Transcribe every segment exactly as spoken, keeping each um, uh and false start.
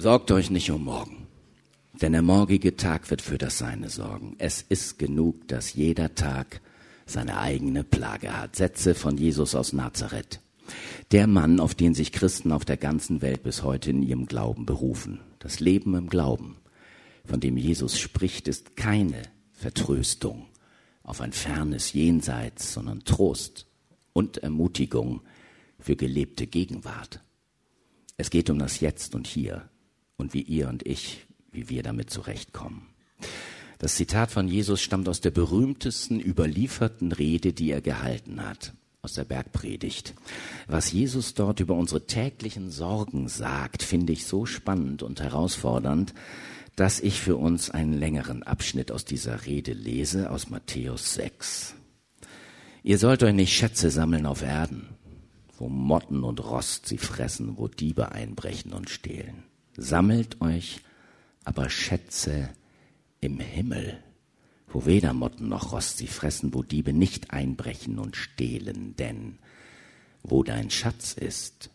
Sorgt euch nicht um morgen, denn der morgige Tag wird für das Seine sorgen. Es ist genug, dass jeder Tag seine eigene Plage hat. Sätze von Jesus aus Nazareth. Der Mann, auf den sich Christen auf der ganzen Welt bis heute in ihrem Glauben berufen. Das Leben im Glauben, von dem Jesus spricht, ist keine Vertröstung auf ein fernes Jenseits, sondern Trost und Ermutigung für gelebte Gegenwart. Es geht um das Jetzt und Hier und wie ihr und ich, wie wir damit zurechtkommen. Das Zitat von Jesus stammt aus der berühmtesten überlieferten Rede, die er gehalten hat, aus der Bergpredigt. Was Jesus dort über unsere täglichen Sorgen sagt, finde ich so spannend und herausfordernd, dass ich für uns einen längeren Abschnitt aus dieser Rede lese, aus Matthäus sechs. Ihr sollt euch nicht Schätze sammeln auf Erden, wo Motten und Rost sie fressen, wo Diebe einbrechen und stehlen. Sammelt euch aber Schätze im Himmel, wo weder Motten noch Rost sie fressen, wo Diebe nicht einbrechen und stehlen. Denn wo dein Schatz ist,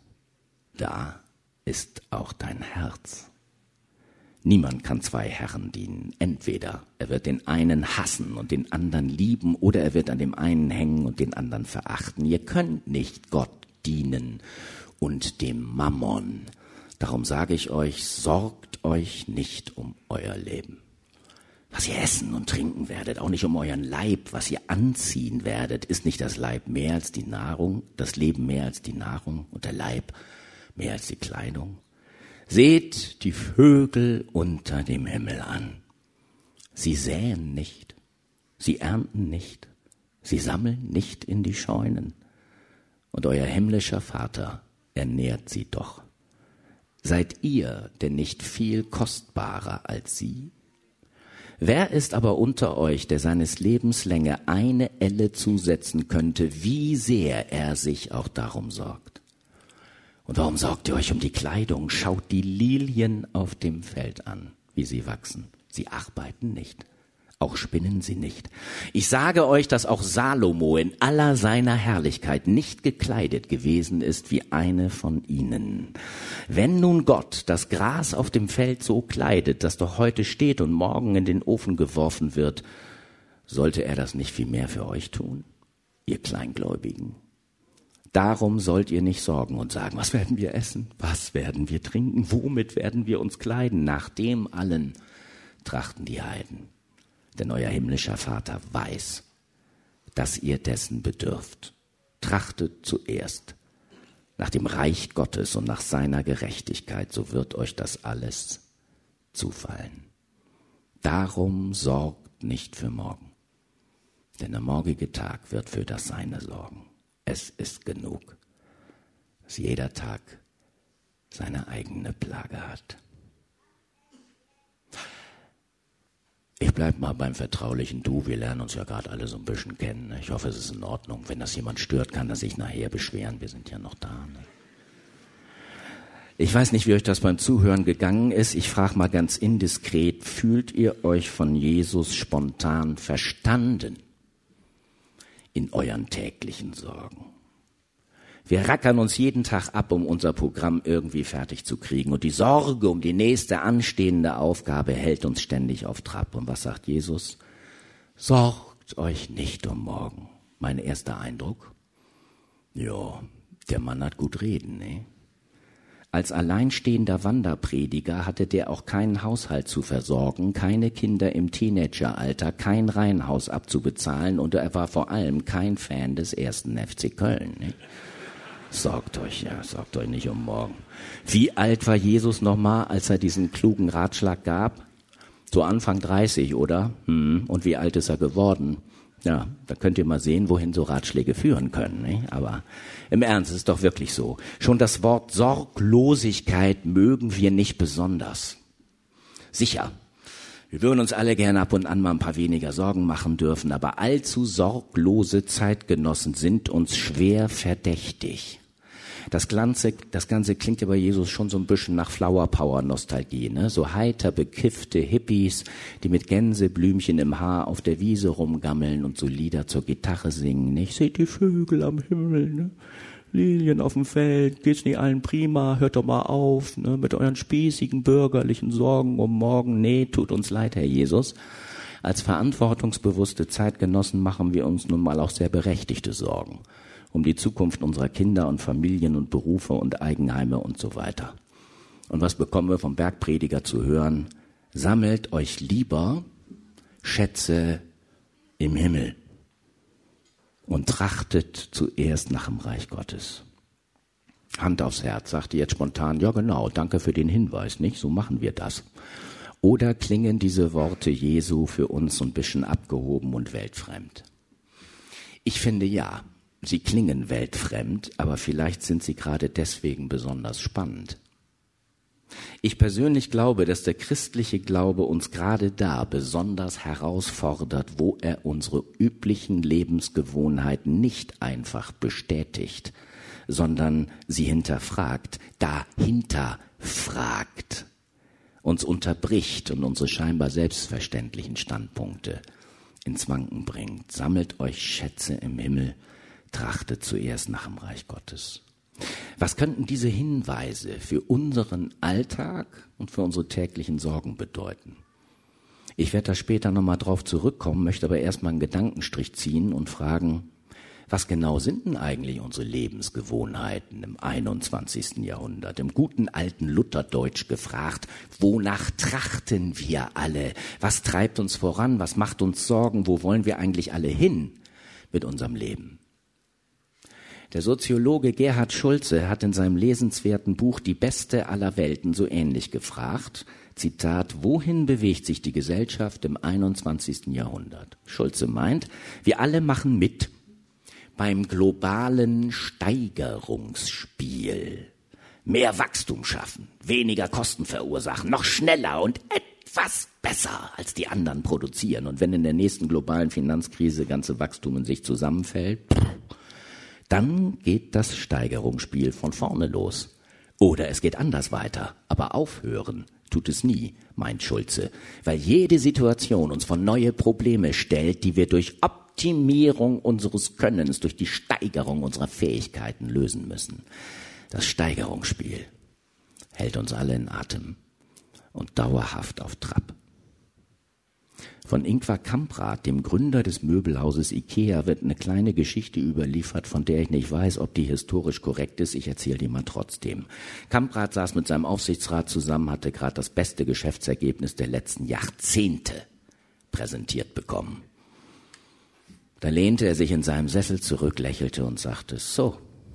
da ist auch dein Herz. Niemand kann zwei Herren dienen. Entweder er wird den einen hassen und den anderen lieben, oder er wird an dem einen hängen und den anderen verachten. Ihr könnt nicht Gott dienen und dem Mammon. Darum sage ich euch, sorgt euch nicht um euer Leben, was ihr essen und trinken werdet, auch nicht um euren Leib, was ihr anziehen werdet. Ist nicht das Leib mehr als die Nahrung, das Leben mehr als die Nahrung und der Leib mehr als die Kleidung? Seht die Vögel unter dem Himmel an. Sie säen nicht, sie ernten nicht, sie sammeln nicht in die Scheunen. Und euer himmlischer Vater ernährt sie doch. Seid ihr denn nicht viel kostbarer als sie? Wer ist aber unter euch, der seines Lebens Länge eine Elle zusetzen könnte, wie sehr er sich auch darum sorgt? Und warum sorgt ihr euch um die Kleidung? Schaut die Lilien auf dem Feld an, wie sie wachsen. Sie arbeiten nicht, auch spinnen sie nicht. Ich sage euch, dass auch Salomo in aller seiner Herrlichkeit nicht gekleidet gewesen ist wie eine von ihnen. Wenn nun Gott das Gras auf dem Feld so kleidet, das doch heute steht und morgen in den Ofen geworfen wird, sollte er das nicht viel mehr für euch tun, ihr Kleingläubigen? Darum sollt ihr nicht sorgen und sagen, was werden wir essen, was werden wir trinken, womit werden wir uns kleiden? Nach dem allen trachten die Heiden. Denn euer himmlischer Vater weiß, dass ihr dessen bedürft. Trachtet zuerst nach dem Reich Gottes und nach seiner Gerechtigkeit, so wird euch das alles zufallen. Darum sorgt nicht für morgen, denn der morgige Tag wird für das Seine sorgen. Es ist genug, dass jeder Tag seine eigene Plage hat. Ich bleib mal beim vertraulichen Du. Wir lernen uns ja gerade alle so ein bisschen kennen. Ich hoffe, es ist in Ordnung. Wenn das jemand stört, kann er sich nachher beschweren. Wir sind ja noch da. Ne? Ich weiß nicht, wie euch das beim Zuhören gegangen ist. Ich frage mal ganz indiskret, fühlt ihr euch von Jesus spontan verstanden in euren täglichen Sorgen? Wir rackern uns jeden Tag ab, um unser Programm irgendwie fertig zu kriegen. Und die Sorge um die nächste anstehende Aufgabe hält uns ständig auf Trab. Und was sagt Jesus? Sorgt euch nicht um morgen. Mein erster Eindruck? Ja, der Mann hat gut reden, ne? Als alleinstehender Wanderprediger hatte der auch keinen Haushalt zu versorgen, keine Kinder im Teenageralter, kein Reihenhaus abzubezahlen und er war vor allem kein Fan des ersten F C Köln, ne? Sorgt euch, ja, sorgt euch nicht um morgen. Wie alt war Jesus nochmal, als er diesen klugen Ratschlag gab? So Anfang dreißig, oder? Hm. Und wie alt ist er geworden? Ja, da könnt ihr mal sehen, wohin so Ratschläge führen können. Ne? Aber im Ernst, es ist doch wirklich so. Schon das Wort Sorglosigkeit mögen wir nicht besonders. Sicher, wir würden uns alle gerne ab und an mal ein paar weniger Sorgen machen dürfen, aber allzu sorglose Zeitgenossen sind uns schwer verdächtig. Das Ganze, das Ganze klingt ja bei Jesus schon so ein bisschen nach Flower Power Nostalgie, ne? So heiter bekiffte Hippies, die mit Gänseblümchen im Haar auf der Wiese rumgammeln und so Lieder zur Gitarre singen, nicht? Seht die Vögel am Himmel, ne? Lilien auf dem Feld, geht's nicht allen prima, hört doch mal auf, ne, mit euren spießigen bürgerlichen Sorgen um morgen. Nee, tut uns leid, Herr Jesus. Als verantwortungsbewusste Zeitgenossen machen wir uns nun mal auch sehr berechtigte Sorgen um die Zukunft unserer Kinder und Familien und Berufe und Eigenheime und so weiter. Und was bekommen wir vom Bergprediger zu hören? Sammelt euch lieber Schätze im Himmel und trachtet zuerst nach dem Reich Gottes. Hand aufs Herz, sagte jetzt spontan, ja genau, danke für den Hinweis, nicht? So machen wir das. Oder klingen diese Worte Jesu für uns ein bisschen abgehoben und weltfremd? Ich finde ja, sie klingen weltfremd, aber vielleicht sind sie gerade deswegen besonders spannend. Ich persönlich glaube, dass der christliche Glaube uns gerade da besonders herausfordert, wo er unsere üblichen Lebensgewohnheiten nicht einfach bestätigt, sondern sie hinterfragt, dahinter fragt, uns unterbricht und unsere scheinbar selbstverständlichen Standpunkte ins Wanken bringt. Sammelt euch Schätze im Himmel, trachtet zuerst nach dem Reich Gottes. Was könnten diese Hinweise für unseren Alltag und für unsere täglichen Sorgen bedeuten? Ich werde da später nochmal drauf zurückkommen, möchte aber erstmal einen Gedankenstrich ziehen und fragen, was genau sind denn eigentlich unsere Lebensgewohnheiten im einundzwanzigsten Jahrhundert? Im guten alten Lutherdeutsch gefragt, wonach trachten wir alle? Was treibt uns voran? Was macht uns Sorgen? Wo wollen wir eigentlich alle hin mit unserem Leben? Der Soziologe Gerhard Schulze hat in seinem lesenswerten Buch Die Beste aller Welten so ähnlich gefragt, Zitat, wohin bewegt sich die Gesellschaft im einundzwanzigsten Jahrhundert? Schulze meint, wir alle machen mit beim globalen Steigerungsspiel. Mehr Wachstum schaffen, weniger Kosten verursachen, noch schneller und etwas besser als die anderen produzieren. Und wenn in der nächsten globalen Finanzkrise ganze Wachstum in sich zusammenfällt, dann geht das Steigerungsspiel von vorne los. Oder es geht anders weiter, aber aufhören tut es nie, meint Schulze, weil jede Situation uns vor neue Probleme stellt, die wir durch Optimierung unseres Könnens, durch die Steigerung unserer Fähigkeiten lösen müssen. Das Steigerungsspiel hält uns alle in Atem und dauerhaft auf Trab. Von Ingvar Kamprad, dem Gründer des Möbelhauses Ikea, wird eine kleine Geschichte überliefert, von der ich nicht weiß, ob die historisch korrekt ist. Ich erzähle die mal trotzdem. Kamprad saß mit seinem Aufsichtsrat zusammen, hatte gerade das beste Geschäftsergebnis der letzten Jahrzehnte präsentiert bekommen. Da lehnte er sich in seinem Sessel zurück, lächelte und sagte, so,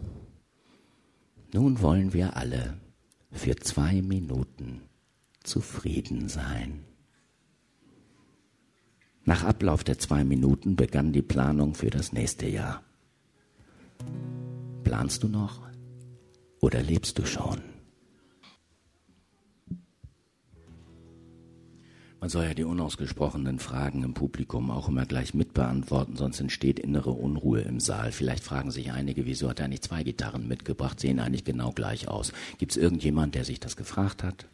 nun wollen wir alle für zwei Minuten zufrieden sein. Nach Ablauf der zwei Minuten begann die Planung für das nächste Jahr. Planst du noch oder lebst du schon? Man soll ja die unausgesprochenen Fragen im Publikum auch immer gleich mitbeantworten, sonst entsteht innere Unruhe im Saal. Vielleicht fragen sich einige, wieso hat er nicht zwei Gitarren mitgebracht, sehen eigentlich genau gleich aus. Gibt es irgendjemand, der sich das gefragt hat?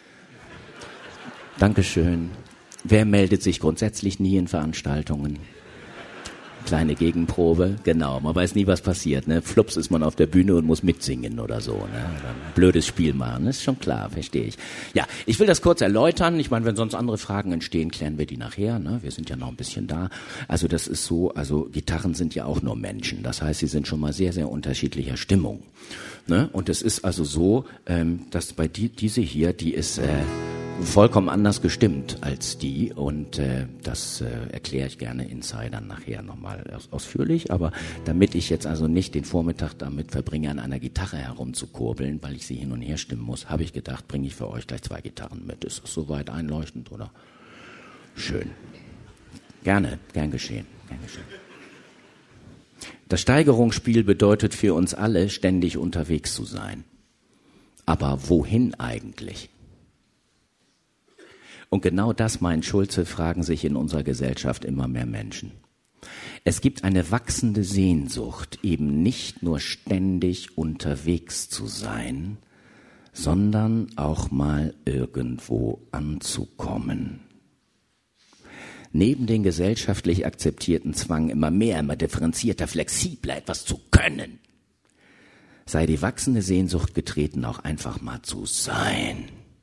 Dankeschön. Wer meldet sich grundsätzlich nie in Veranstaltungen? Kleine Gegenprobe, genau. Man weiß nie, was passiert. Ne? Flups ist man auf der Bühne und muss mitsingen oder so. Ne? Oder ein blödes Spiel machen, ist schon klar, verstehe ich. Ja, ich will das kurz erläutern. Ich meine, wenn sonst andere Fragen entstehen, klären wir die nachher. Ne? Wir sind ja noch ein bisschen da. Also das ist so, also Gitarren sind ja auch nur Menschen. Das heißt, sie sind schon mal sehr, sehr unterschiedlicher Stimmung. Ne? Und es ist also so, ähm, dass bei die, diese hier, die ist... Äh, vollkommen anders gestimmt als die und äh, das äh, erkläre ich gerne Insidern nachher nochmal aus, ausführlich, aber damit ich jetzt also nicht den Vormittag damit verbringe, an einer Gitarre herumzukurbeln, weil ich sie hin und her stimmen muss, habe ich gedacht, bringe ich für euch gleich zwei Gitarren mit. Ist das soweit einleuchtend, oder? Schön. Gerne, gern geschehen, gern geschehen. Das Steigerungsspiel bedeutet für uns alle, ständig unterwegs zu sein. Aber wohin eigentlich? Und genau das, meint Schulze, fragen sich in unserer Gesellschaft immer mehr Menschen. Es gibt eine wachsende Sehnsucht, eben nicht nur ständig unterwegs zu sein, sondern auch mal irgendwo anzukommen. Neben den gesellschaftlich akzeptierten Zwang, immer mehr, immer differenzierter, flexibler etwas zu können, sei die wachsende Sehnsucht getreten, auch einfach mal zu sein.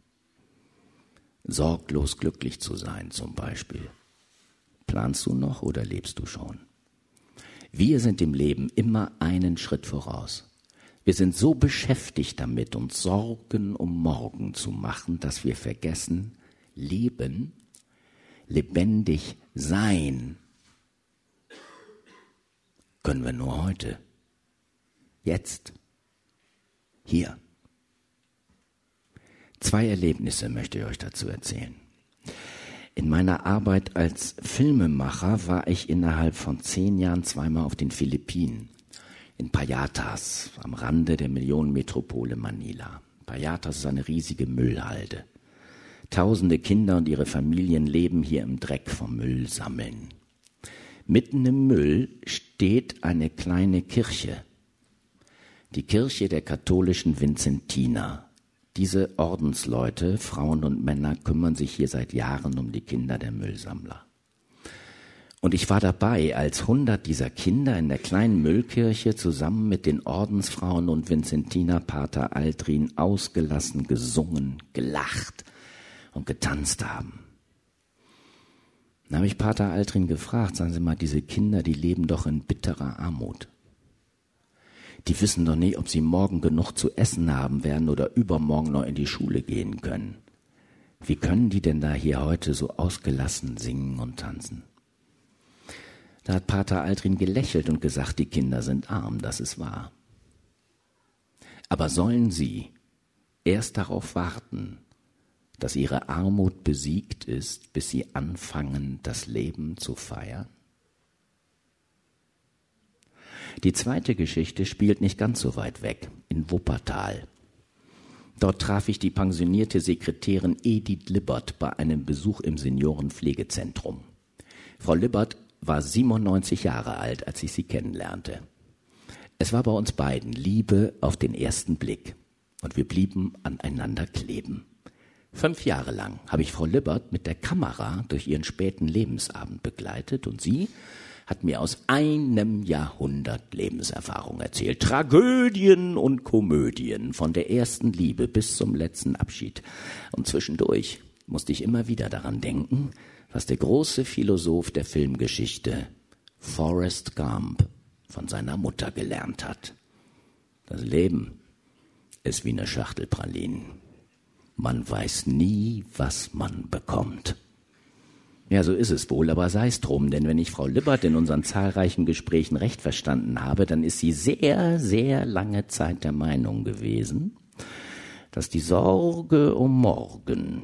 Sorglos glücklich zu sein zum Beispiel. Planst du noch oder lebst du schon? Wir sind im Leben immer einen Schritt voraus. Wir sind so beschäftigt damit, uns Sorgen um morgen zu machen, dass wir vergessen, leben, lebendig sein können wir nur heute. Jetzt. Hier. Zwei Erlebnisse möchte ich euch dazu erzählen. In meiner Arbeit als Filmemacher war ich innerhalb von zehn Jahren zweimal auf den Philippinen. In Payatas, am Rande der Millionenmetropole Manila. Payatas ist eine riesige Müllhalde. Tausende Kinder und ihre Familien leben hier im Dreck vom Müll sammeln. Mitten im Müll steht eine kleine Kirche. Die Kirche der katholischen Vinzentiner. Diese Ordensleute, Frauen und Männer, kümmern sich hier seit Jahren um die Kinder der Müllsammler. Und ich war dabei, als hundert dieser Kinder in der kleinen Müllkirche zusammen mit den Ordensfrauen und Vinzentiner Pater Altrin ausgelassen gesungen, gelacht und getanzt haben. Dann habe ich Pater Altrin gefragt, sagen Sie mal, diese Kinder, die leben doch in bitterer Armut. Die wissen doch nicht, ob sie morgen genug zu essen haben werden oder übermorgen noch in die Schule gehen können. Wie können die denn da hier heute so ausgelassen singen und tanzen? Da hat Pater Altrin gelächelt und gesagt, die Kinder sind arm, das ist wahr. Aber sollen sie erst darauf warten, dass ihre Armut besiegt ist, bis sie anfangen, das Leben zu feiern? Die zweite Geschichte spielt nicht ganz so weit weg, in Wuppertal. Dort traf ich die pensionierte Sekretärin Edith Libbert bei einem Besuch im Seniorenpflegezentrum. Frau Libbert war siebenundneunzig Jahre alt, als ich sie kennenlernte. Es war bei uns beiden Liebe auf den ersten Blick und wir blieben aneinander kleben. Fünf Jahre lang habe ich Frau Libbert mit der Kamera durch ihren späten Lebensabend begleitet und sie hat mir aus einem Jahrhundert Lebenserfahrung erzählt. Tragödien und Komödien, von der ersten Liebe bis zum letzten Abschied. Und zwischendurch musste ich immer wieder daran denken, was der große Philosoph der Filmgeschichte, Forrest Gump, von seiner Mutter gelernt hat. Das Leben ist wie eine Schachtel Pralinen. Man weiß nie, was man bekommt. Ja, so ist es wohl, aber sei es drum, denn wenn ich Frau Libbert in unseren zahlreichen Gesprächen recht verstanden habe, dann ist sie sehr, sehr lange Zeit der Meinung gewesen, dass die Sorge um morgen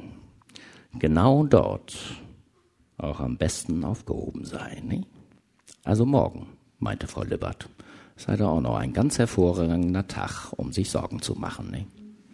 genau dort auch am besten aufgehoben sei. Ne? Also morgen, meinte Frau Libbert, sei da auch noch ein ganz hervorragender Tag, um sich Sorgen zu machen. Ne?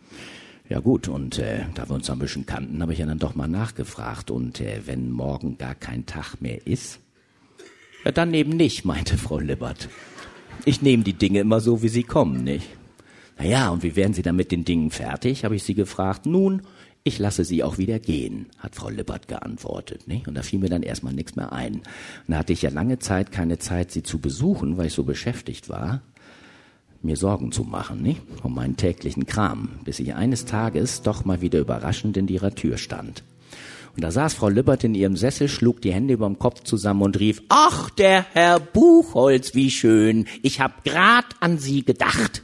Ja gut, und äh, da wir uns ein bisschen kannten, habe ich ja dann doch mal nachgefragt. Und äh, wenn morgen gar kein Tag mehr ist, ja dann eben nicht, meinte Frau Libbert. Ich nehme die Dinge immer so, wie sie kommen, nicht? Naja, und wie werden Sie dann mit den Dingen fertig, habe ich sie gefragt. Nun, ich lasse sie auch wieder gehen, hat Frau Libbert geantwortet. Nicht? Und da fiel mir dann erstmal nichts mehr ein. Und da hatte ich ja lange Zeit keine Zeit, sie zu besuchen, weil ich so beschäftigt war, mir Sorgen zu machen, nicht? Um meinen täglichen Kram, bis ich eines Tages doch mal wieder überraschend in ihrer Tür stand. Und da saß Frau Libbert in ihrem Sessel, schlug die Hände überm Kopf zusammen und rief, ach, der Herr Buchholz, wie schön, ich hab grad an Sie gedacht.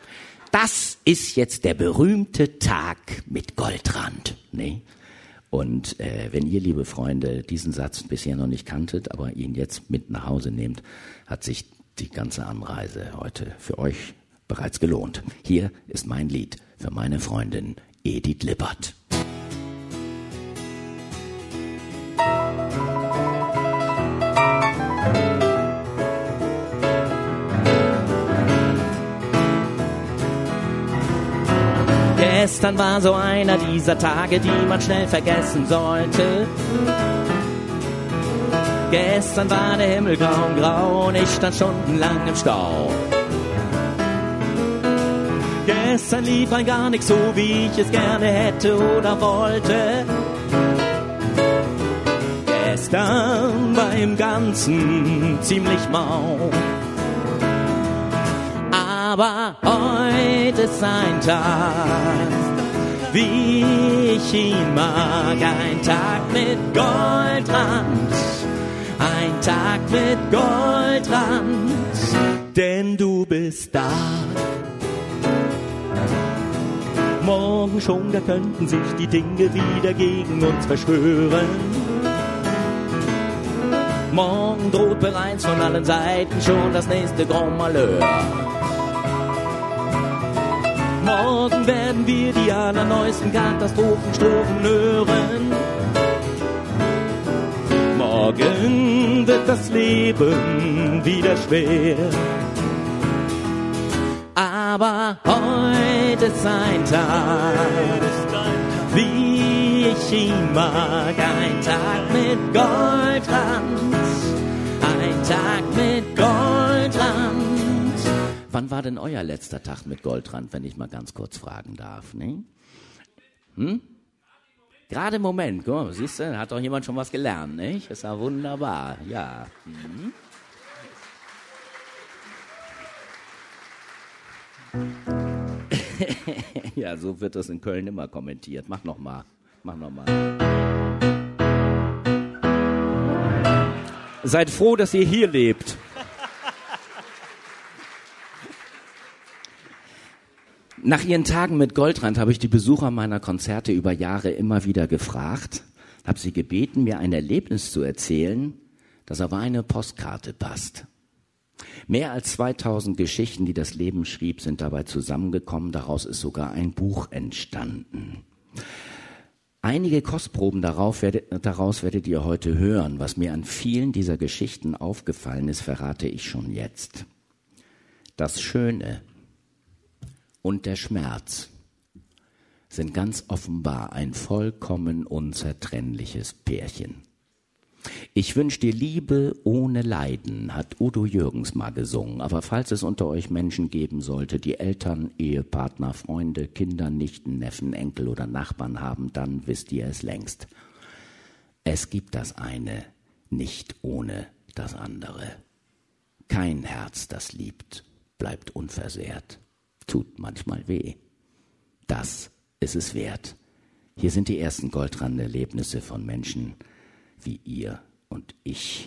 Das ist jetzt der berühmte Tag mit Goldrand, ne? Und äh, wenn ihr, liebe Freunde, diesen Satz bisher noch nicht kanntet, aber ihn jetzt mit nach Hause nehmt, hat sich die ganze Anreise heute für euch bereits gelohnt. Hier ist mein Lied für meine Freundin Edith Libbert. Gestern war so einer dieser Tage, die man schnell vergessen sollte. Gestern war der Himmel grau und grau und ich stand stundenlang im Stau. Gestern lief ein gar nicht so, wie ich es gerne hätte oder wollte. Gestern war im Ganzen ziemlich mau. Aber heute ist ein Tag, wie ich ihn mag, ein Tag mit Goldrand, ein Tag mit Goldrand, denn du bist da. Morgen schon, da könnten sich die Dinge wieder gegen uns verschwören. Morgen droht bereits von allen Seiten schon das nächste Grand Malheur. Morgen werden wir die allerneuesten Katastrophenstrophen hören. Morgen wird das Leben wieder schwer. Aber heute ist ein Tag, wie ich ihn mag, ein Tag mit Goldrand, ein Tag mit Goldrand. Wann war denn euer letzter Tag mit Goldrand, wenn ich mal ganz kurz fragen darf? Ne? Hm? Gerade im Moment, guck mal, siehst du, hat doch jemand schon was gelernt, nicht? Ist ja wunderbar, ja. Mhm. Ja, so wird das in Köln immer kommentiert. Mach noch mal, mach noch mal. Seid froh, dass ihr hier lebt. Nach ihren Tagen mit Goldrand habe ich die Besucher meiner Konzerte über Jahre immer wieder gefragt, habe sie gebeten, mir ein Erlebnis zu erzählen, das auf eine Postkarte passt. Mehr als zweitausend Geschichten, die das Leben schrieb, sind dabei zusammengekommen. Daraus ist sogar ein Buch entstanden. Einige Kostproben darauf werdet, daraus werdet ihr heute hören. Was mir an vielen dieser Geschichten aufgefallen ist, verrate ich schon jetzt. Das Schöne und der Schmerz sind ganz offenbar ein vollkommen unzertrennliches Pärchen. Ich wünsch dir Liebe ohne Leiden, hat Udo Jürgens mal gesungen. Aber falls es unter euch Menschen geben sollte, die Eltern, Ehepartner, Freunde, Kinder, Nichten, Neffen, Enkel oder Nachbarn haben, dann wisst ihr es längst. Es gibt das eine nicht ohne das andere. Kein Herz, das liebt, bleibt unversehrt. Tut manchmal weh. Das ist es wert. Hier sind die ersten Goldrand-Erlebnisse von Menschen wie ihr und ich.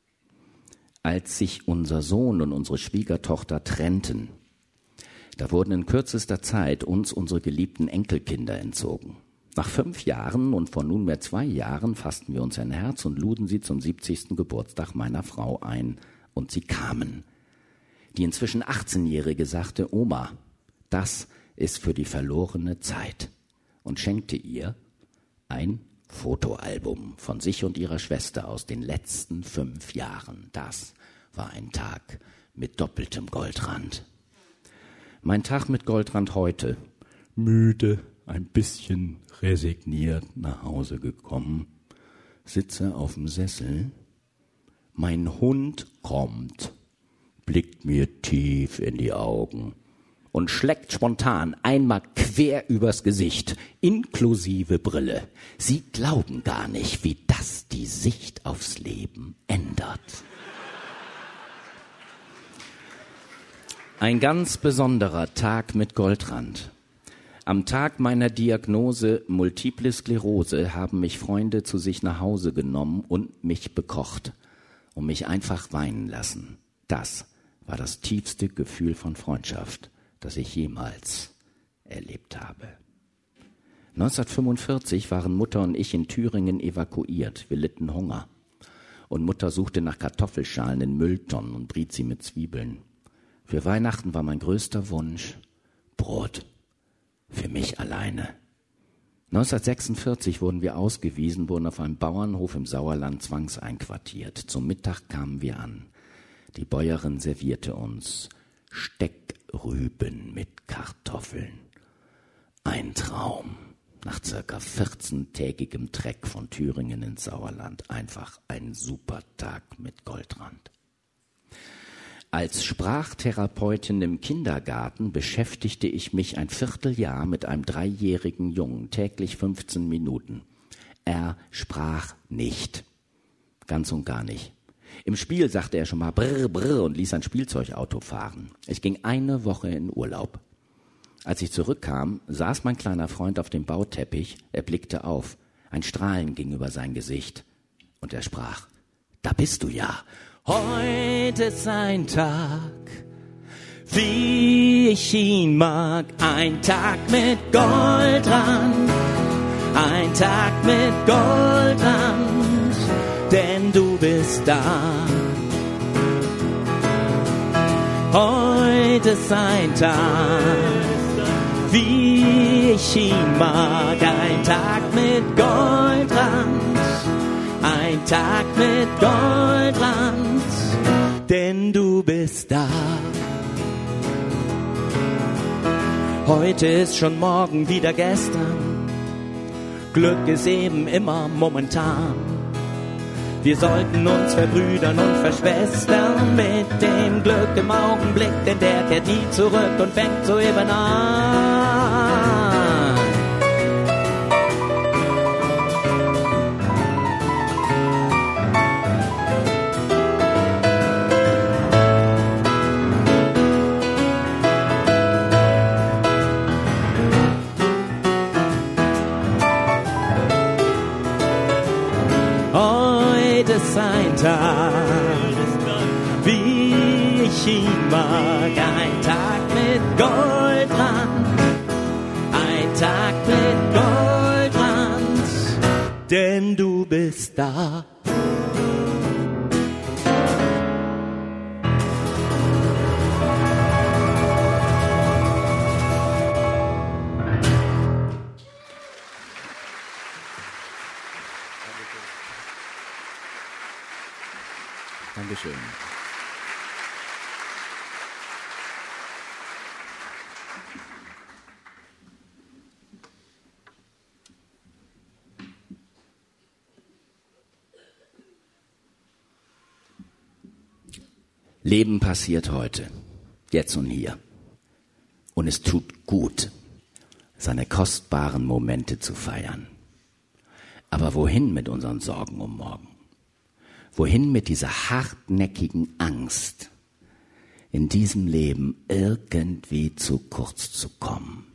Als sich unser Sohn und unsere Schwiegertochter trennten, da wurden in kürzester Zeit uns unsere geliebten Enkelkinder entzogen. Nach fünf Jahren und vor nunmehr zwei Jahren fassten wir uns ein Herz und luden sie zum siebzigsten Geburtstag meiner Frau ein, und sie kamen. Die inzwischen achtzehnjährige sagte, Oma, das ist für die verlorene Zeit, und schenkte ihr ein Fotoalbum von sich und ihrer Schwester aus den letzten fünf Jahren. Das war ein Tag mit doppeltem Goldrand. Mein Tag mit Goldrand heute. Müde, ein bisschen resigniert nach Hause gekommen. Sitze auf dem Sessel. Mein Hund kommt, blickt mir tief in die Augen und schlägt spontan einmal quer übers Gesicht, inklusive Brille. Sie glauben gar nicht, wie das die Sicht aufs Leben ändert. Ein ganz besonderer Tag mit Goldrand. Am Tag meiner Diagnose Multiple Sklerose haben mich Freunde zu sich nach Hause genommen und mich bekocht und mich einfach weinen lassen. Das war das tiefste Gefühl von Freundschaft, das ich jemals erlebt habe. neunzehnhundertfünfundvierzig waren Mutter und ich in Thüringen evakuiert. Wir litten Hunger. Und Mutter suchte nach Kartoffelschalen in Mülltonnen und briet sie mit Zwiebeln. Für Weihnachten war mein größter Wunsch Brot. Für mich alleine. neunzehnhundertsechsundvierzig wurden wir ausgewiesen, wurden auf einem Bauernhof im Sauerland zwangseinquartiert. Zum Mittag kamen wir an. Die Bäuerin servierte uns Steckrüben mit Kartoffeln. Ein Traum. Nach circa vierzehntägigem Treck von Thüringen ins Sauerland. Einfach ein super Tag mit Goldrand. Als Sprachtherapeutin im Kindergarten beschäftigte ich mich ein Vierteljahr mit einem dreijährigen Jungen, täglich fünfzehn Minuten. Er sprach nicht. Ganz und gar nicht. Im Spiel sagte er schon mal brr, brr und ließ ein Spielzeugauto fahren. Ich ging eine Woche in Urlaub. Als ich zurückkam, saß mein kleiner Freund auf dem Bauteppich. Er blickte auf. Ein Strahlen ging über sein Gesicht. Und er sprach, da bist du ja. Heute ist ein Tag, wie ich ihn mag. Ein Tag mit Goldrand, ein Tag mit Goldrand, denn du bist da. Heute ist ein Tag, wie ich ihn mag. Ein Tag mit Goldrand, ein Tag mit Goldrand, denn du bist da. Heute ist schon morgen wieder gestern. Glück ist eben immer momentan. Wir sollten uns verbrüdern und verschwestern mit dem Glück im Augenblick, denn der kehrt nie zurück und fängt soeben an. Ein Tag, wie ich ihn mag, ein Tag mit Goldrand, ein Tag mit Goldrand, denn du bist da. Dankeschön. Leben passiert heute, jetzt und hier. Und es tut gut, seine kostbaren Momente zu feiern. Aber wohin mit unseren Sorgen um morgen? Wohin mit dieser hartnäckigen Angst, in diesem Leben irgendwie zu kurz zu kommen?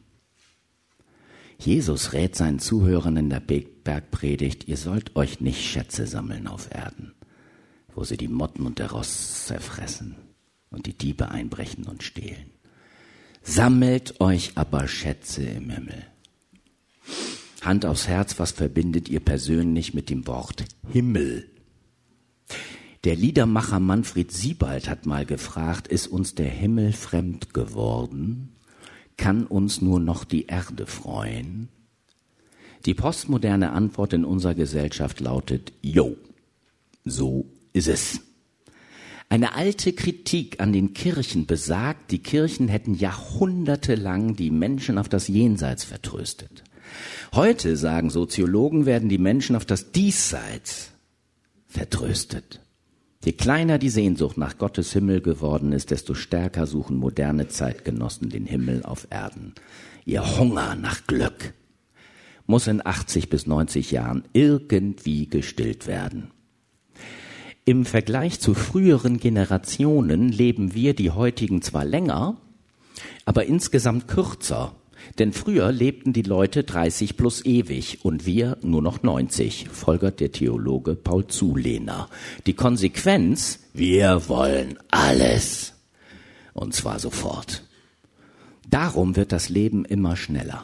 Jesus rät seinen Zuhörern in der Bergpredigt, ihr sollt euch nicht Schätze sammeln auf Erden, wo sie die Motten und der Rost zerfressen und die Diebe einbrechen und stehlen. Sammelt euch aber Schätze im Himmel. Hand aufs Herz, was verbindet ihr persönlich mit dem Wort Himmel? Der Liedermacher Manfred Siebald hat mal gefragt, ist uns der Himmel fremd geworden? Kann uns nur noch die Erde freuen? Die postmoderne Antwort in unserer Gesellschaft lautet, jo, so ist es. Eine alte Kritik an den Kirchen besagt, die Kirchen hätten jahrhundertelang die Menschen auf das Jenseits vertröstet. Heute, sagen Soziologen, werden die Menschen auf das Diesseits vertröstet. Je kleiner die Sehnsucht nach Gottes Himmel geworden ist, desto stärker suchen moderne Zeitgenossen den Himmel auf Erden. Ihr Hunger nach Glück muss in achtzig bis neunzig Jahren irgendwie gestillt werden. Im Vergleich zu früheren Generationen leben wir, die heutigen, zwar länger, aber insgesamt kürzer. Denn früher lebten die Leute dreißig plus ewig und wir nur noch neunzig, folgert der Theologe Paul Zulehner. Die Konsequenz, wir wollen alles. Und zwar sofort. Darum wird das Leben immer schneller.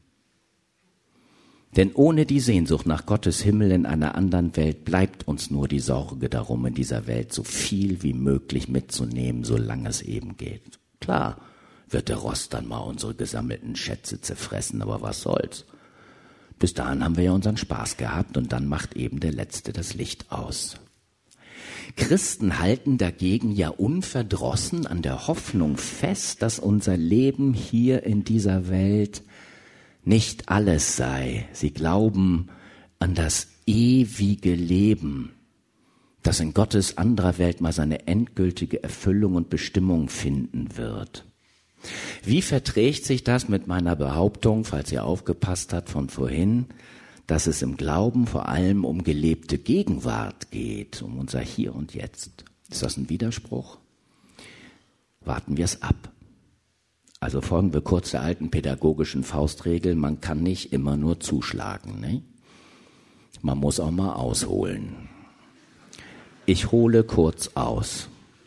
Denn ohne die Sehnsucht nach Gottes Himmel in einer anderen Welt bleibt uns nur die Sorge darum, in dieser Welt so viel wie möglich mitzunehmen, solange es eben geht. Klar wird der Rost dann mal unsere gesammelten Schätze zerfressen, aber was soll's? Bis dahin haben wir ja unseren Spaß gehabt und dann macht eben der Letzte das Licht aus. Christen halten dagegen ja unverdrossen an der Hoffnung fest, dass unser Leben hier in dieser Welt nicht alles sei. Sie glauben an das ewige Leben, das in Gottes anderer Welt mal seine endgültige Erfüllung und Bestimmung finden wird. Wie verträgt sich das mit meiner Behauptung, falls ihr aufgepasst habt von vorhin, dass es im Glauben vor allem um gelebte Gegenwart geht, um unser Hier und Jetzt. Ist das ein Widerspruch? Warten wir es ab. Also folgen wir kurz der alten pädagogischen Faustregel, man kann nicht immer nur zuschlagen. Ne? Man muss auch mal ausholen. Ich hole kurz aus.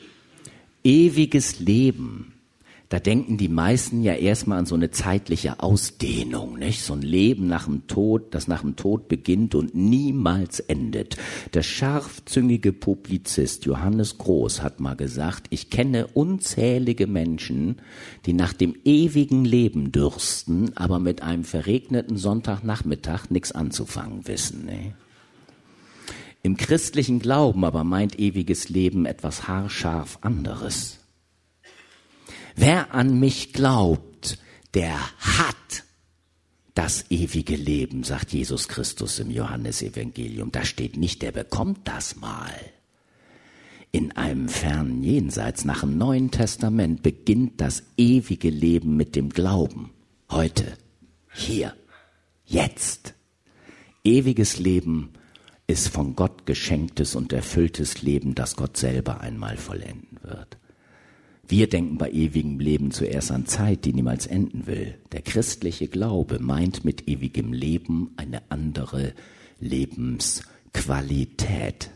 Ewiges Leben. Da denken die meisten ja erstmal an so eine zeitliche Ausdehnung, nicht? So ein Leben nach dem Tod, das nach dem Tod beginnt und niemals endet. Der scharfzüngige Publizist Johannes Groß hat mal gesagt, ich kenne unzählige Menschen, die nach dem ewigen Leben dürsten, aber mit einem verregneten Sonntagnachmittag nichts anzufangen wissen, ne? Im christlichen Glauben aber meint ewiges Leben etwas haarscharf anderes. Wer an mich glaubt, der hat das ewige Leben, sagt Jesus Christus im Johannesevangelium. Da steht nicht, der bekommt das mal. In einem fernen Jenseits, nach dem Neuen Testament, beginnt das ewige Leben mit dem Glauben. Heute, hier, jetzt. Ewiges Leben ist von Gott geschenktes und erfülltes Leben, das Gott selber einmal vollenden wird. Wir denken bei ewigem Leben zuerst an Zeit, die niemals enden will. Der christliche Glaube meint mit ewigem Leben eine andere Lebensqualität.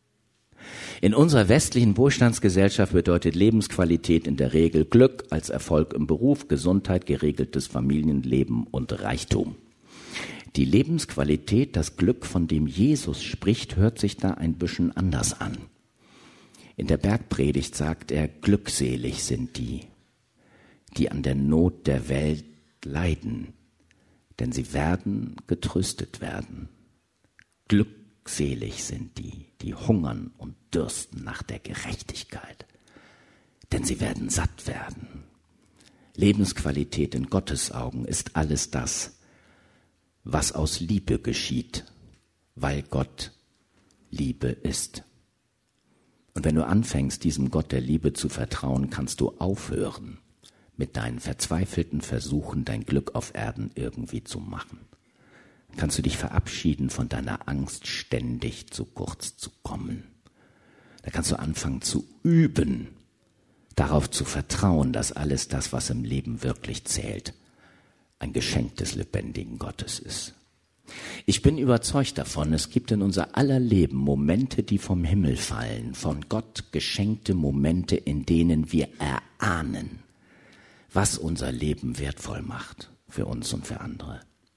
In unserer westlichen Wohlstandsgesellschaft bedeutet Lebensqualität in der Regel Glück als Erfolg im Beruf, Gesundheit, geregeltes Familienleben und Reichtum. Die Lebensqualität, das Glück, von dem Jesus spricht, hört sich da ein bisschen anders an. In der Bergpredigt sagt er, glückselig sind die, die an der Not der Welt leiden, denn sie werden getröstet werden. Glückselig sind die, die hungern und dürsten nach der Gerechtigkeit, denn sie werden satt werden. Lebensqualität in Gottes Augen ist alles das, was aus Liebe geschieht, weil Gott Liebe ist. Und wenn du anfängst, diesem Gott der Liebe zu vertrauen, kannst du aufhören, mit deinen verzweifelten Versuchen, dein Glück auf Erden irgendwie zu machen. Kannst du dich verabschieden von deiner Angst, ständig zu kurz zu kommen. Da kannst du anfangen zu üben, darauf zu vertrauen, dass alles das, was im Leben wirklich zählt, ein Geschenk des lebendigen Gottes ist. Ich bin überzeugt davon, es gibt in unser aller Leben Momente, die vom Himmel fallen, von Gott geschenkte Momente, in denen wir erahnen, was unser Leben wertvoll macht für uns und für andere.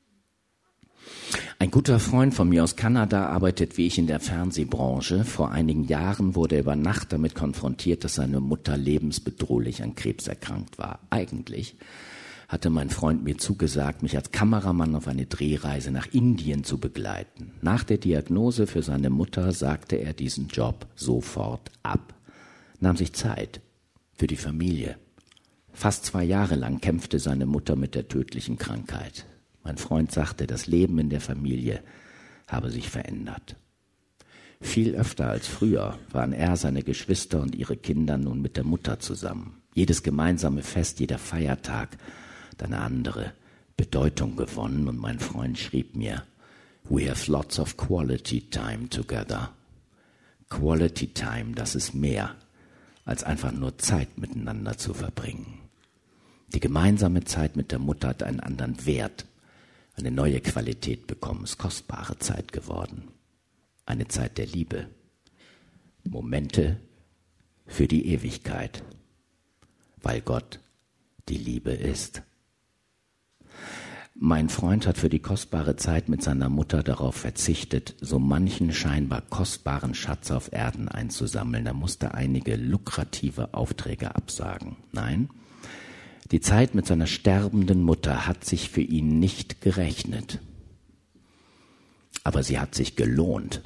Ein guter Freund von mir aus Kanada arbeitet wie ich in der Fernsehbranche. Vor einigen Jahren wurde er über Nacht damit konfrontiert, dass seine Mutter lebensbedrohlich an Krebs erkrankt war. Eigentlich hatte mein Freund mir zugesagt, mich als Kameramann auf eine Drehreise nach Indien zu begleiten. Nach der Diagnose für seine Mutter sagte er diesen Job sofort ab, nahm sich Zeit für die Familie. Fast zwei Jahre lang kämpfte seine Mutter mit der tödlichen Krankheit. Mein Freund sagte, das Leben in der Familie habe sich verändert. Viel öfter als früher waren er, seine Geschwister und ihre Kinder nun mit der Mutter zusammen. Jedes gemeinsame Fest, jeder Feiertag hat eine andere Bedeutung gewonnen und mein Freund schrieb mir, we have lots of quality time together. Quality time, das ist mehr, als einfach nur Zeit miteinander zu verbringen. Die gemeinsame Zeit mit der Mutter hat einen anderen Wert, eine neue Qualität bekommen, ist kostbare Zeit geworden. Eine Zeit der Liebe, Momente für die Ewigkeit, weil Gott die Liebe ist. Mein Freund hat für die kostbare Zeit mit seiner Mutter darauf verzichtet, so manchen scheinbar kostbaren Schatz auf Erden einzusammeln. Er musste einige lukrative Aufträge absagen. Nein, die Zeit mit seiner sterbenden Mutter hat sich für ihn nicht gerechnet. Aber sie hat sich gelohnt.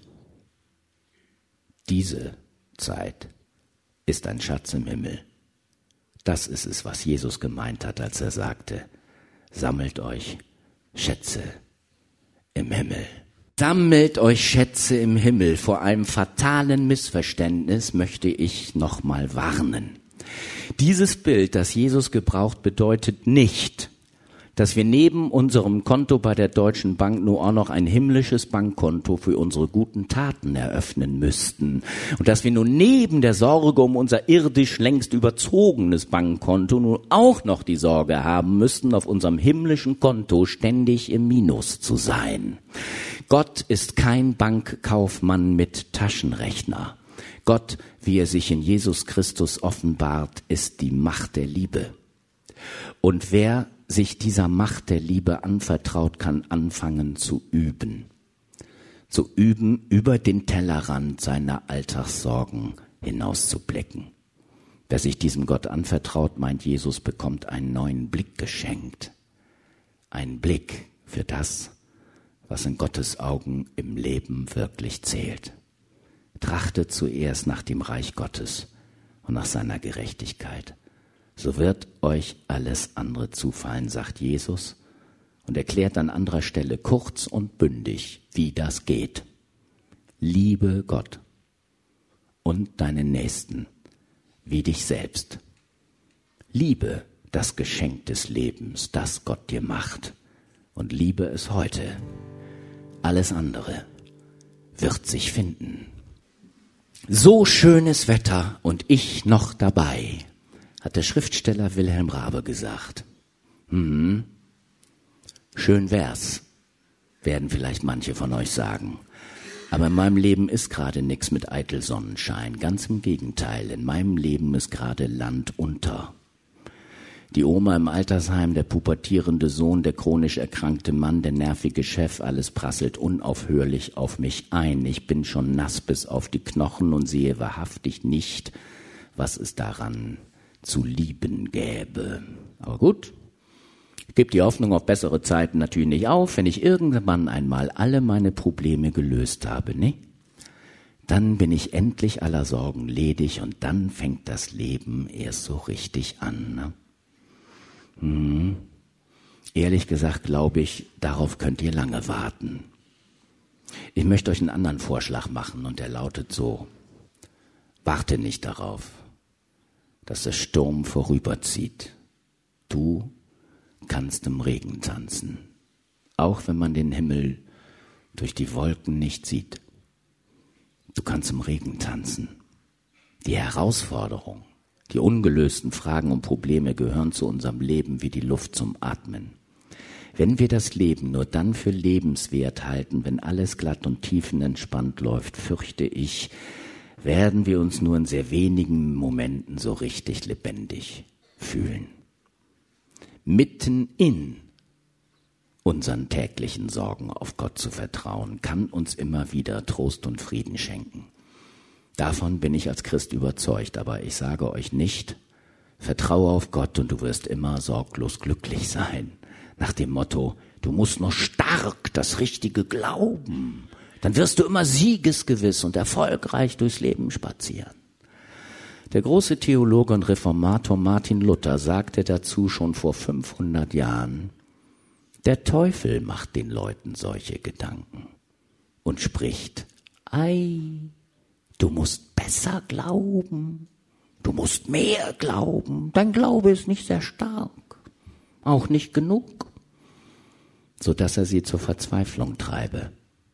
Diese Zeit ist ein Schatz im Himmel. Das ist es, was Jesus gemeint hat, als er sagte, sammelt euch Schätze im Himmel. Sammelt euch Schätze im Himmel. Vor einem fatalen Missverständnis möchte ich noch mal warnen. Dieses Bild, das Jesus gebraucht, bedeutet nicht, dass wir neben unserem Konto bei der Deutschen Bank nur auch noch ein himmlisches Bankkonto für unsere guten Taten eröffnen müssten. Und dass wir nun neben der Sorge um unser irdisch längst überzogenes Bankkonto nun auch noch die Sorge haben müssten, auf unserem himmlischen Konto ständig im Minus zu sein. Gott ist kein Bankkaufmann mit Taschenrechner. Gott, wie er sich in Jesus Christus offenbart, ist die Macht der Liebe. Und wer sich dieser Macht der Liebe anvertraut, kann anfangen zu üben. Zu üben, über den Tellerrand seiner Alltagssorgen hinauszublicken. Wer sich diesem Gott anvertraut, meint Jesus, bekommt einen neuen Blick geschenkt. Einen Blick für das, was in Gottes Augen im Leben wirklich zählt. Trachtet zuerst nach dem Reich Gottes und nach seiner Gerechtigkeit. So wird euch alles andere zufallen, sagt Jesus und erklärt an anderer Stelle kurz und bündig, wie das geht. Liebe Gott und deinen Nächsten wie dich selbst. Liebe das Geschenk des Lebens, das Gott dir macht, und liebe es heute. Alles andere wird sich finden. So schönes Wetter und ich noch dabei, hat der Schriftsteller Wilhelm Raabe gesagt. Hm, schön wär's, werden vielleicht manche von euch sagen. Aber in meinem Leben ist gerade nichts mit eitel Sonnenschein. Ganz im Gegenteil, in meinem Leben ist gerade Land unter. Die Oma im Altersheim, der pubertierende Sohn, der chronisch erkrankte Mann, der nervige Chef, alles prasselt unaufhörlich auf mich ein. Ich bin schon nass bis auf die Knochen und sehe wahrhaftig nicht, was es daran zu lieben gäbe. Aber gut, ich gebe die Hoffnung auf bessere Zeiten natürlich nicht auf, wenn ich irgendwann einmal alle meine Probleme gelöst habe, ne? Dann bin ich endlich aller Sorgen ledig und dann fängt das Leben erst so richtig an, ne? Hm. Ehrlich gesagt glaube ich, darauf könnt ihr lange warten. Ich möchte euch einen anderen Vorschlag machen und der lautet so: Warte nicht darauf, dass der Sturm vorüberzieht. Du kannst im Regen tanzen, auch wenn man den Himmel durch die Wolken nicht sieht. Du kannst im Regen tanzen. Die Herausforderung, die ungelösten Fragen und Probleme gehören zu unserem Leben wie die Luft zum Atmen. Wenn wir das Leben nur dann für lebenswert halten, wenn alles glatt und tiefenentspannt läuft, fürchte ich, werden wir uns nur in sehr wenigen Momenten so richtig lebendig fühlen. Mitten in unseren täglichen Sorgen auf Gott zu vertrauen, kann uns immer wieder Trost und Frieden schenken. Davon bin ich als Christ überzeugt, aber ich sage euch nicht, vertraue auf Gott und du wirst immer sorglos glücklich sein. Nach dem Motto, du musst noch stark das Richtige glauben. Dann wirst du immer siegesgewiss und erfolgreich durchs Leben spazieren. Der große Theologe und Reformator Martin Luther sagte dazu schon vor fünfhundert Jahren, der Teufel macht den Leuten solche Gedanken und spricht, ei, du musst besser glauben, du musst mehr glauben, dein Glaube ist nicht sehr stark, auch nicht genug, sodass er sie zur Verzweiflung treibe.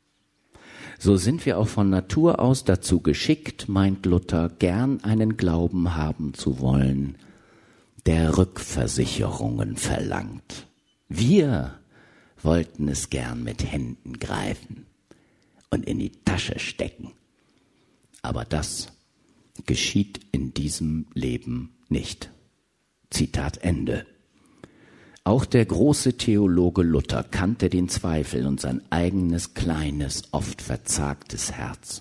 So sind wir auch von Natur aus dazu geschickt, meint Luther, gern einen Glauben haben zu wollen, der Rückversicherungen verlangt. Wir wollten es gern mit Händen greifen und in die Tasche stecken. Aber das geschieht in diesem Leben nicht. Zitat Ende. Auch der große Theologe Luther kannte den Zweifel und sein eigenes, kleines, oft verzagtes Herz.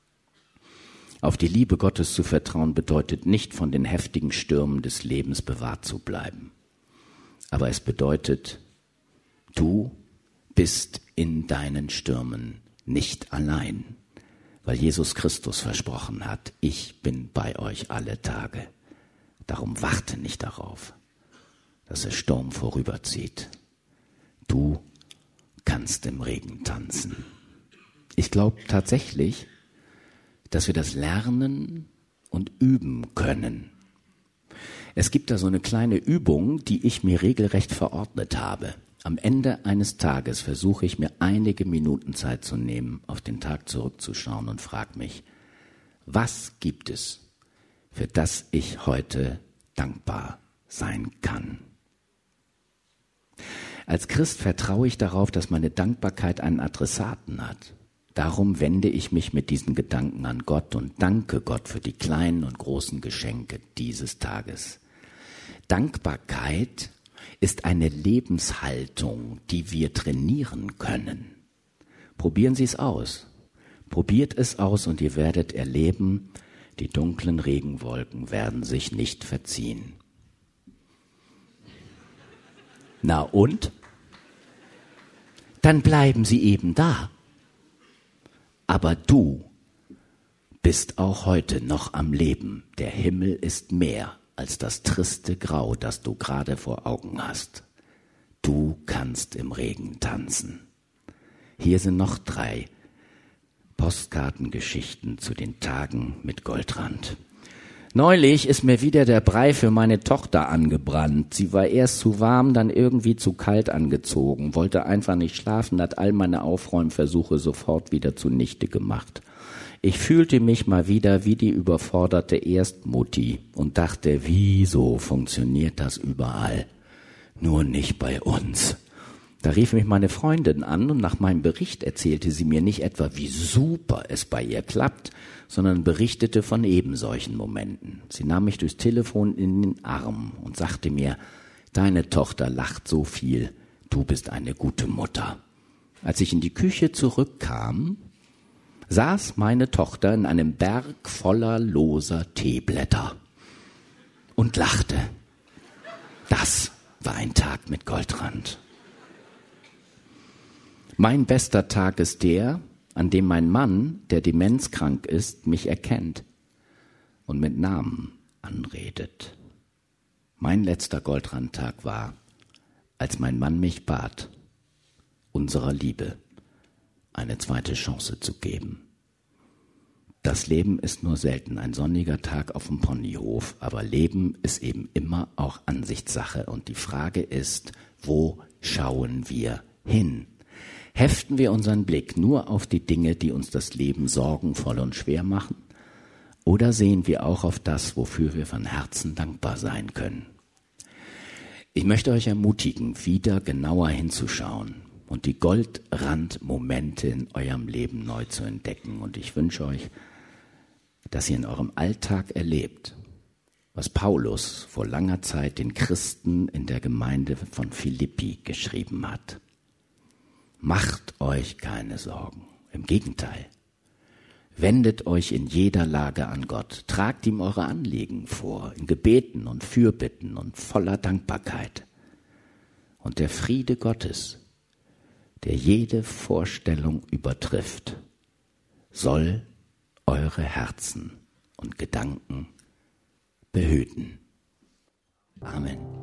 Auf die Liebe Gottes zu vertrauen bedeutet nicht, von den heftigen Stürmen des Lebens bewahrt zu bleiben. Aber es bedeutet, du bist in deinen Stürmen nicht allein, weil Jesus Christus versprochen hat, ich bin bei euch alle Tage. Darum warte nicht darauf, dass der Sturm vorüberzieht. Du kannst im Regen tanzen. Ich glaube tatsächlich, dass wir das lernen und üben können. Es gibt da so eine kleine Übung, die ich mir regelrecht verordnet habe. Am Ende eines Tages versuche ich mir einige Minuten Zeit zu nehmen, auf den Tag zurückzuschauen und frage mich, was gibt es, für das ich heute dankbar sein kann? Als Christ vertraue ich darauf, dass meine Dankbarkeit einen Adressaten hat. Darum wende ich mich mit diesen Gedanken an Gott und danke Gott für die kleinen und großen Geschenke dieses Tages. Dankbarkeit ist eine Lebenshaltung, die wir trainieren können. Probieren Sie es aus. Probiert es aus und ihr werdet erleben, die dunklen Regenwolken werden sich nicht verziehen. Na und? Dann bleiben sie eben da. Aber du bist auch heute noch am Leben. Der Himmel ist mehr als das triste Grau, das du gerade vor Augen hast. Du kannst im Regen tanzen. Hier sind noch drei Postkartengeschichten zu den Tagen mit Goldrand. Neulich ist mir wieder der Brei für meine Tochter angebrannt. Sie war erst zu warm, dann irgendwie zu kalt angezogen, wollte einfach nicht schlafen, hat all meine Aufräumversuche sofort wieder zunichte gemacht. Ich fühlte mich mal wieder wie die überforderte Erstmutti und dachte, wieso funktioniert das überall? Nur nicht bei uns. Da rief mich meine Freundin an und nach meinem Bericht erzählte sie mir nicht etwa, wie super es bei ihr klappt, sondern berichtete von eben solchen Momenten. Sie nahm mich durchs Telefon in den Arm und sagte mir, deine Tochter lacht so viel, du bist eine gute Mutter. Als ich in die Küche zurückkam, saß meine Tochter in einem Berg voller loser Teeblätter und lachte. Das war ein Tag mit Goldrand. Mein bester Tag ist der, an dem mein Mann, der demenzkrank ist, mich erkennt und mit Namen anredet. Mein letzter Goldrandtag war, als mein Mann mich bat, unserer Liebe eine zweite Chance zu geben. Das Leben ist nur selten ein sonniger Tag auf dem Ponyhof, aber Leben ist eben immer auch Ansichtssache. Und die Frage ist, wo schauen wir hin? Heften wir unseren Blick nur auf die Dinge, die uns das Leben sorgenvoll und schwer machen? Oder sehen wir auch auf das, wofür wir von Herzen dankbar sein können? Ich möchte euch ermutigen, wieder genauer hinzuschauen und die Goldrandmomente in eurem Leben neu zu entdecken. Und ich wünsche euch, dass ihr in eurem Alltag erlebt, was Paulus vor langer Zeit den Christen in der Gemeinde von Philippi geschrieben hat. Macht euch keine Sorgen. Im Gegenteil. Wendet euch in jeder Lage an Gott. Tragt ihm eure Anliegen vor, in Gebeten und Fürbitten und voller Dankbarkeit. Und der Friede Gottes, der jede Vorstellung übertrifft, soll eure Herzen und Gedanken behüten. Amen.